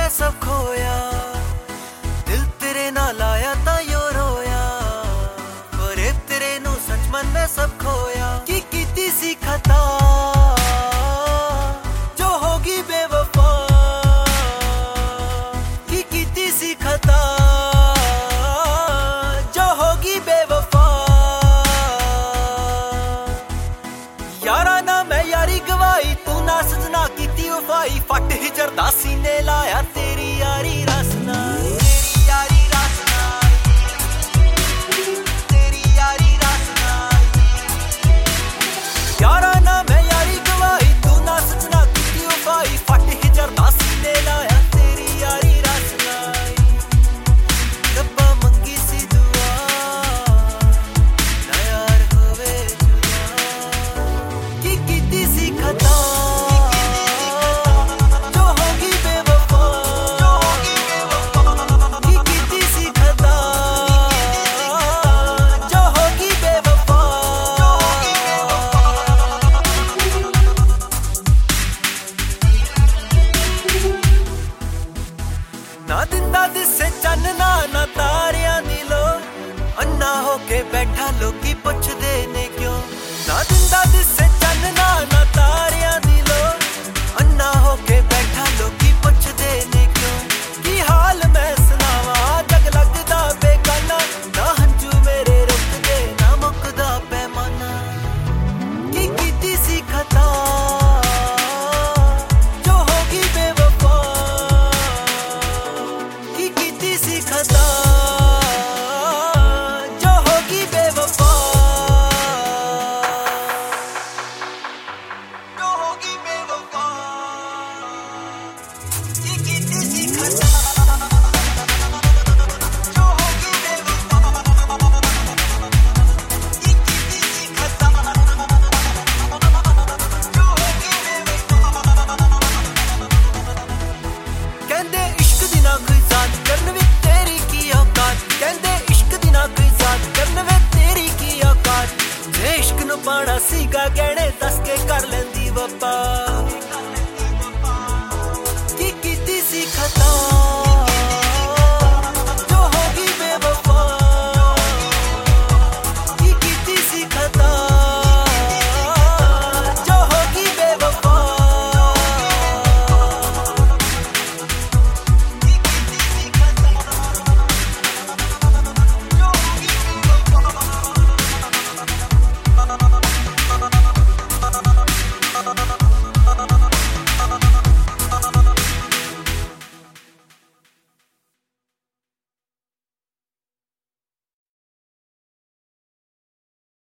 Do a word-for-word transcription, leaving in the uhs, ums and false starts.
मैं सब खोया, दिल तेरे नाल आया ता यो रोया, पर तेरे नू सच मन मैं सब खोया। की कीती सी खता जो होगी बेवफा, की कीती सी खता जो होगी बेवफा। यारा ना मैं यारी गवाई, तू ना सजना कीती वफाई, फट ही जरदा सीने लाया तेरी यारी रसना, तेरी यारी रसना, तेरी यारी रसना। यारा ना मैं यारी गवाई, तू ना सजना कीती वफाई, फट ही जरदा सीने लाया तेरी यारी रसना। रब्बा मंगी सी दुआ ना यार होवे जुदा, की कीती सी खता जो होगी बेवफा, की कीती सी खता जो होगी बेवफा। ना दिंदा दिसे चन्नना ना तारियां दी लो, अन्ना होके बैठा लोकी पुछदे ने क्यों। ना